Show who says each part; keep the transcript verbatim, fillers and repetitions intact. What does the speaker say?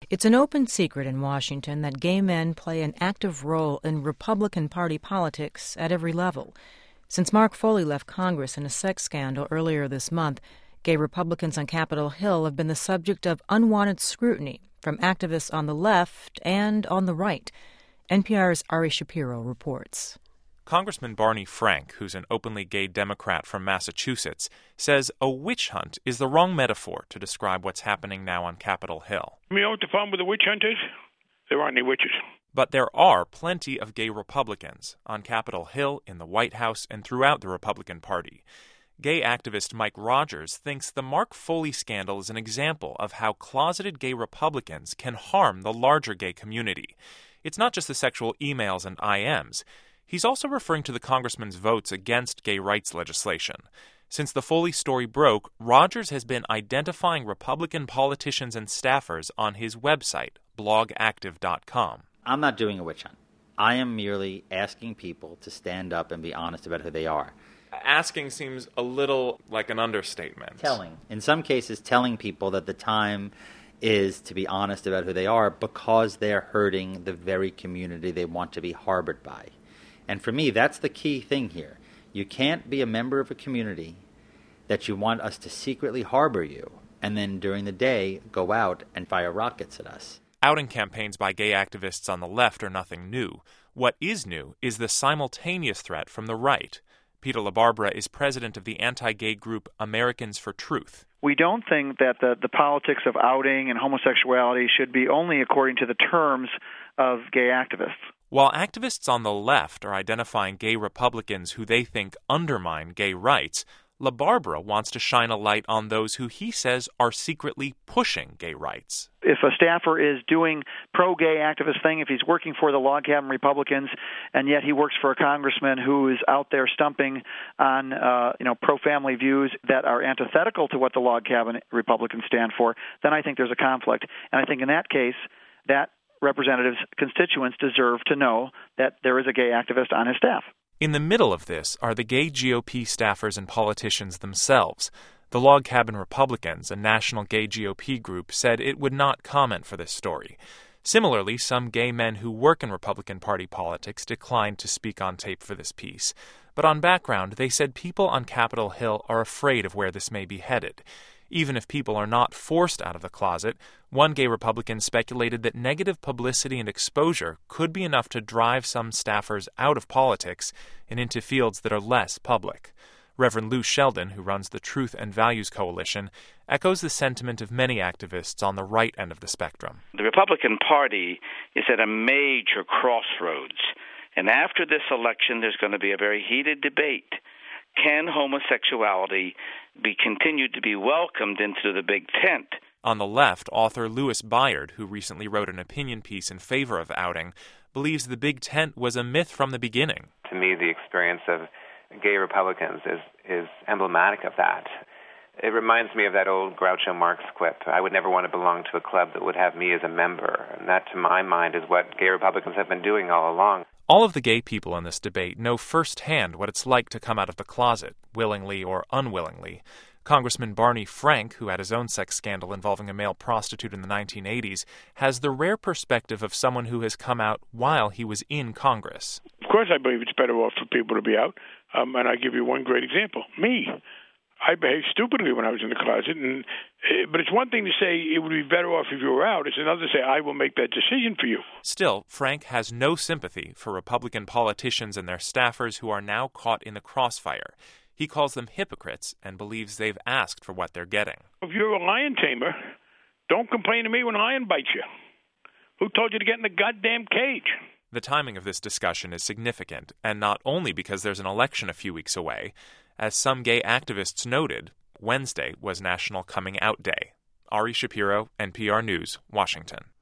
Speaker 1: It's an open secret in Washington that gay men play an active role in Republican Party politics at every level. Since Mark Foley left Congress in a sex scandal earlier this month, gay Republicans on Capitol Hill have been the subject of unwanted scrutiny from activists on the left and on the right. N P R's Ari Shapiro reports.
Speaker 2: Congressman Barney Frank, who's an openly gay Democrat from Massachusetts, says a witch hunt is the wrong metaphor to describe what's happening now on Capitol Hill.
Speaker 3: You know what the problem with a witch hunt is? There aren't any witches.
Speaker 2: But there are plenty of gay Republicans on Capitol Hill, in the White House, and throughout the Republican Party. Gay activist Mike Rogers thinks the Mark Foley scandal is an example of how closeted gay Republicans can harm the larger gay community. It's not just the sexual emails and I Ms. He's also referring to the congressman's votes against gay rights legislation. Since the Foley story broke, Rogers has been identifying Republican politicians and staffers on his website, blog active dot com.
Speaker 4: I'm not doing a witch hunt. I am merely asking people to stand up and be honest about who they are.
Speaker 2: Asking seems a little like an understatement.
Speaker 4: Telling. In some cases, telling people that the time is to be honest about who they are because they're hurting the very community they want to be harbored by. And for me, that's the key thing here. You can't be a member of a community that you want us to secretly harbor you and then during the day go out and fire rockets at us.
Speaker 2: Outing campaigns by gay activists on the left are nothing new. What is new is the simultaneous threat from the right. Peter LaBarbera is president of the anti-gay group Americans for Truth.
Speaker 5: We don't think that the, the politics of outing and homosexuality should be only according to the terms of gay activists.
Speaker 2: While activists on the left are identifying gay Republicans who they think undermine gay rights, LaBarbera wants to shine a light on those who he says are secretly pushing gay rights.
Speaker 5: If a staffer is doing pro-gay activist thing, if he's working for the log cabin Republicans, and yet he works for a congressman who is out there stumping on uh, you know pro-family views that are antithetical to what the log cabin Republicans stand for, then I think there's a conflict. And I think in that case, that representative's constituents deserve to know that there is a gay activist on his staff.
Speaker 2: In the middle of this are the gay G O P staffers and politicians themselves. The Log Cabin Republicans, a national gay G O P group, said it would not comment for this story. Similarly, some gay men who work in Republican Party politics declined to speak on tape for this piece. But on background, they said people on Capitol Hill are afraid of where this may be headed. Even if people are not forced out of the closet, one gay Republican speculated that negative publicity and exposure could be enough to drive some staffers out of politics and into fields that are less public. Reverend Lou Sheldon, who runs the Truth and Values Coalition, echoes the sentiment of many activists on the right end of the spectrum.
Speaker 6: The Republican Party is at a major crossroads, and after this election there's going to be a very heated debate. Can homosexuality be continued to be welcomed into the big tent?
Speaker 2: On the left, author Louis Byard, who recently wrote an opinion piece in favor of outing, believes the big tent was a myth from the beginning.
Speaker 7: To me, the experience of gay Republicans is, is emblematic of that. It reminds me of that old Groucho Marx quip, I would never want to belong to a club that would have me as a member. And that, to my mind, is what gay Republicans have been doing all along.
Speaker 2: All of the gay people in this debate know firsthand what it's like to come out of the closet, willingly or unwillingly. Congressman Barney Frank, who had his own sex scandal involving a male prostitute in the nineteen eighties, has the rare perspective of someone who has come out while he was in Congress.
Speaker 3: Of course I believe it's better off for people to be out, um, and I'll give you one great example. Me. I behaved stupidly when I was in the closet, and but it's one thing to say it would be better off if you were out. It's another to say I will make that decision for you.
Speaker 2: Still, Frank has no sympathy for Republican politicians and their staffers who are now caught in the crossfire. He calls them hypocrites and believes they've asked for what they're getting.
Speaker 3: If you're a lion tamer, don't complain to me when a lion bites you. Who told you to get in the goddamn cage?
Speaker 2: The timing of this discussion is significant, and not only because there's an election a few weeks away. As some gay activists noted, Wednesday was National Coming Out Day. Ari Shapiro, N P R News, Washington.